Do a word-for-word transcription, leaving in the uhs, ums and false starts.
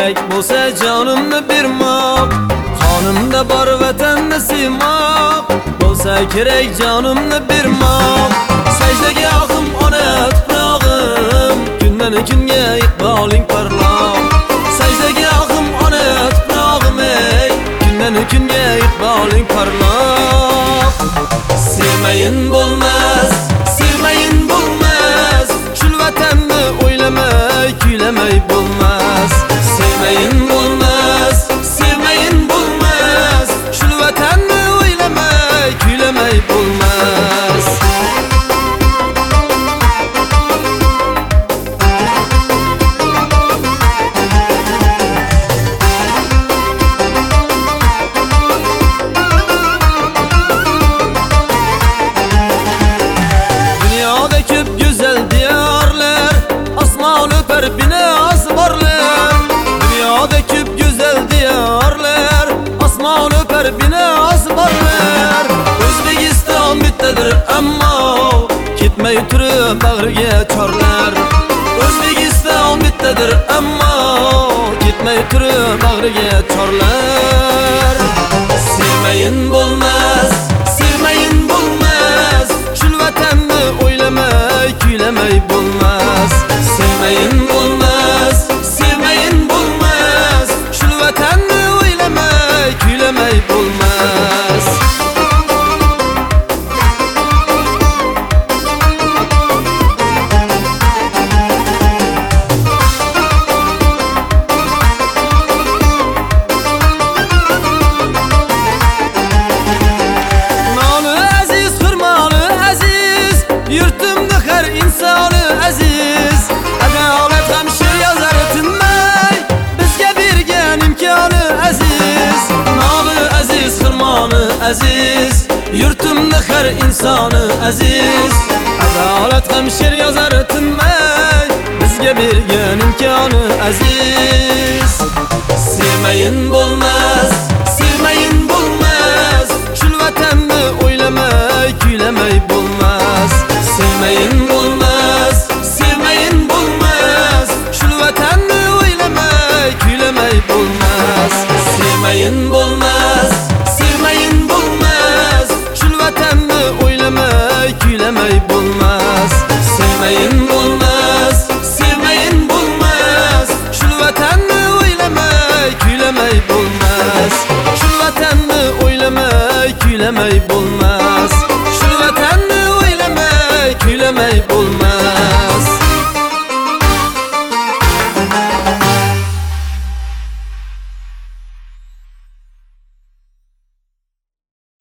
kerak bo'lsa jonimni bermoq, qonimda bor vatanni sevmoq, bo'lsa kerak jonimni bermoq. Sajdaga oqim ona tuprog'im, kundan kunga iqboling parloq. Sajdaga oqim ona tuprog'im, ey kundan kunga iqboling parloq. Sevmayin bo'lmas, sevmayin bo'lmas, shul vatanni o'ylamay, kuylamay bo'lmas. Sevmayin bo'lmas, sevmayin bo'lmas, shul vatanni o'ylamay, kuylamay bo'lmas. Binoz borlar, dunyoda ko'p go'zal diyorlar, osmon o'par binoz borlar. O'zbekiston bittadir ammo ketmay turib bag'riga chorlar. O'zbekiston bittadir ammo ketmay turib bag'riga chorlar. Sevmayin bo'lmas, sevmayin bo'lmas, shul vatanni o'ylamay, kuylamay bo'lmas. Sevmayin bo'lmas, sevmayin bo'lmas, shul vatanni o'ylamay, kuylamay bo'lmas. Noni aziz, hurmoni aziz, yurtimni har insoni aziz. Adolat ham she'r yozar tinmay, bizga bergan imkoni aziz. Noni aziz, hurmoni aziz, yurtimni har insoni aziz. Adolat ham she'r yozar tinmay, bizga bergan imkoni aziz. Sevmayin bo'lmas, sevmayin bo'lmas, shul vatanni o'ylamay, kuylamay bo'lmas. Sevmayin bo'lmas, sevmayin bo'lmas, shul vatanni o'ylamay, kuylamay bo'lmas. Sevmayin bo'lmas, sevmayin bo'lmas, shul vatanni o'ylamay, kuylamay bo'lmas. Sevmayin bo'lmas, sevmayin bo'lmas, shul vatanni o'ylamay, kuylamay bo'lmas. Shul vatanni o'ylamay, kuylamay bo'lmas.